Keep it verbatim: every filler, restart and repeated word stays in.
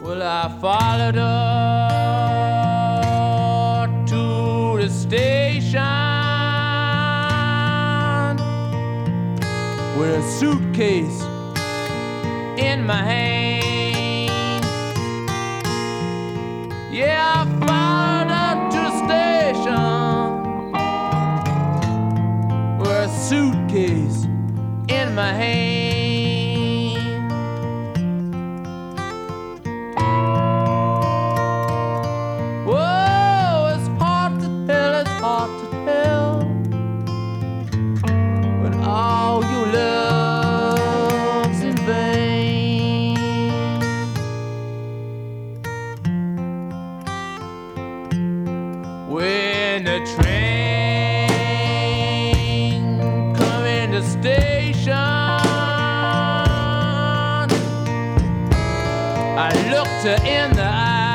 Well, I followed her to the station with a suitcase in my hand. Yeah, I followed her to the station with a suitcase in my hand. When the train come in the station, I looked her in the eye.